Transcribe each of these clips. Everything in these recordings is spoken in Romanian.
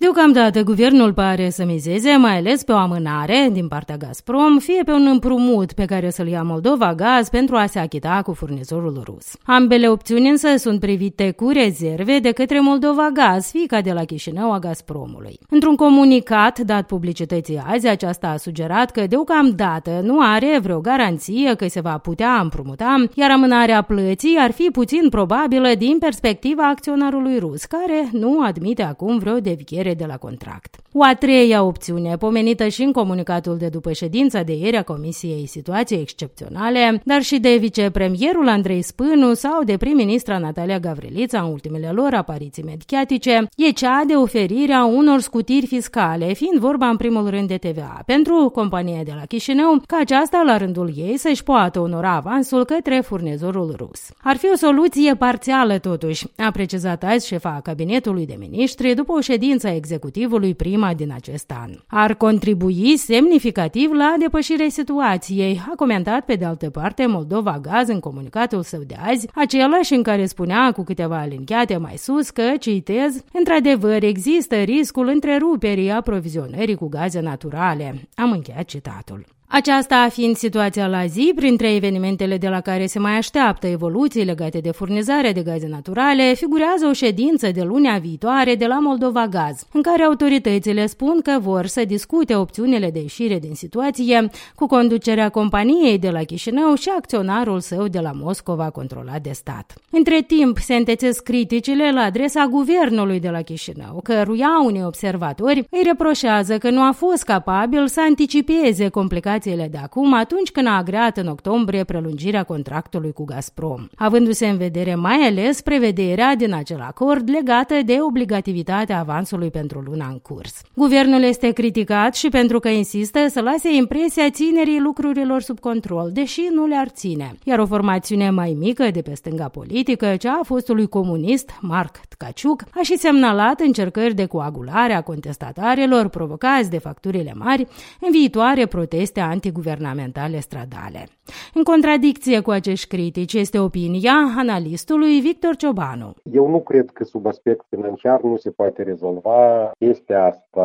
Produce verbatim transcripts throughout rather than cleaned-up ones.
Deocamdată, guvernul pare să mizeze mai ales pe o amânare din partea Gazprom, fie pe un împrumut pe care să-l ia Moldova Gaz pentru a se achita cu furnizorul rus. Ambele opțiuni însă sunt privite cu rezerve de către Moldova Gaz, fiica de la Chișinău a Gazpromului. Într-un comunicat dat publicității azi, aceasta a sugerat că deocamdată nu are vreo garanție că se va putea împrumuta, iar amânarea plății ar fi puțin probabilă din perspectiva acționarului rus, care nu admite acum vreo deviere de la contract. O a treia opțiune, pomenită și în comunicatul de după ședința de ieri a Comisiei Situații Excepționale, dar și de vicepremierul Andrei Spânu sau de prim-ministra Natalia Gavrilița în ultimele lor apariții mediatice, e cea de oferirea unor scutiri fiscale, fiind vorba în primul rând de T V A, pentru compania de la Chișinău, ca aceasta la rândul ei să-și poată onora avansul către furnizorul rus. Ar fi o soluție parțială totuși, a precizat azi șefa cabinetului de miniștri după o ședință a executivului prima din acest an. Ar contribui semnificativ la depășirea situației, a comentat pe de altă parte Moldova Gaz în comunicatul său de azi, același în care spunea cu câteva alinchiate mai sus că, citez, într-adevăr există riscul întreruperii aprovizionării cu gaze naturale. Am încheiat citatul. Aceasta fiind situația la zi, printre evenimentele de la care se mai așteaptă evoluții legate de furnizarea de gaze naturale, figurează o ședință de lunea viitoare de la Moldova Gaz, în care autoritățile spun că vor să discute opțiunile de ieșire din situație cu conducerea companiei de la Chișinău și acționarul său de la Moscova, controlat de stat. Între timp, se întețesc criticile la adresa guvernului de la Chișinău, căruia unii observatori îi reproșează că nu a fost capabil să anticipeze complicațiile de acum atunci când a agreat în octombrie prelungirea contractului cu Gazprom, avându-se în vedere mai ales prevederea din acel acord legată de obligativitatea avansului pentru luna în curs. Guvernul este criticat și pentru că insistă să lase impresia ținerii lucrurilor sub control, deși nu le-ar ține, iar o formațiune mai mică de pe stânga politică, cea a fostului comunist Marc Tkaciuc, a și semnalat încercări de coagulare a contestatarilor provocați de facturile mari în viitoare proteste antiguvernamentale stradale. În contradicție cu acești critici este opinia analistului Victor Ciobanu. Eu nu cred că sub aspect financiar nu se poate rezolva chestia asta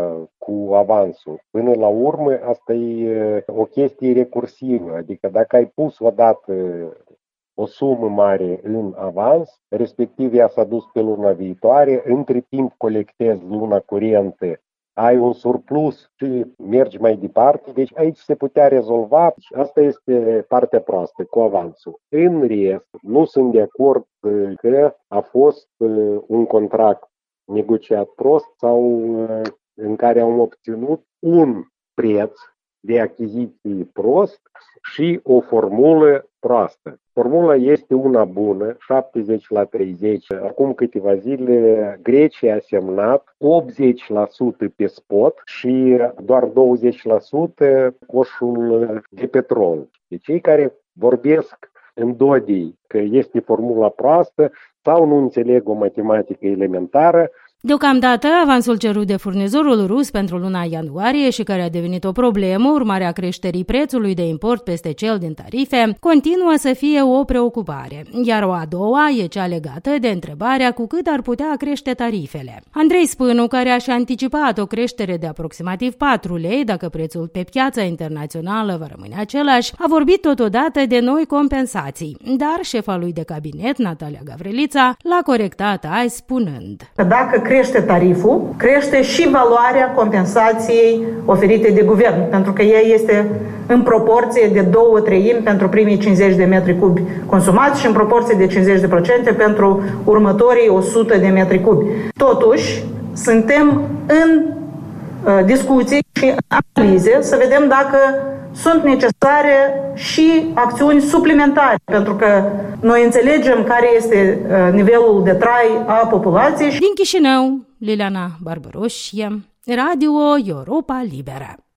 cu avansul. Până la urmă, asta e o chestie recursivă, adică dacă ai pus odată o sumă mare în avans, respectiv ea s-a dus pe luna viitoare, între timp colectezi luna curentă, ai un surplus și mergi mai departe, deci aici se putea rezolva. Asta este partea proastă cu avansul. În rest, nu sunt de acord că a fost un contract negociat prost sau în care am obținut un preț de achiziții prost și o formulă proastă. Formula este una bună, șaptezeci la treizeci. Acum câteva zile Grecia a semnat optzeci la sută pe spot și doar douăzeci la sută coșul de petrol. Deci cei care vorbesc în dodii că este formula proastă sau nu înțeleg o matematică elementară. Deocamdată, avansul cerut de furnizorul rus pentru luna ianuarie și care a devenit o problemă urmare a creșterii prețului de import peste cel din tarife, continuă să fie o preocupare, iar o a doua e cea legată de întrebarea cu cât ar putea crește tarifele. Andrei Spânu, care a-și anticipat o creștere de aproximativ patru lei dacă prețul pe piața internațională va rămâne același, a vorbit totodată de noi compensații, dar șefa lui de cabinet, Natalia Gavrilița, l-a corectat azi spunând: Dacă crește tariful, crește și valoarea compensației oferite de guvern, pentru că ea este în proporție de două treimi pentru primii cincizeci de metri cubi consumați și în proporție de cincizeci la sută pentru următorii o sută de metri cubi. Totuși, suntem în uh, discuții și analize să vedem dacă sunt necesare și acțiuni suplimentare, pentru că noi înțelegem care este nivelul de trai a populației. Din Chișinău, Liliana Barbaroșie, Radio Europa Liberă.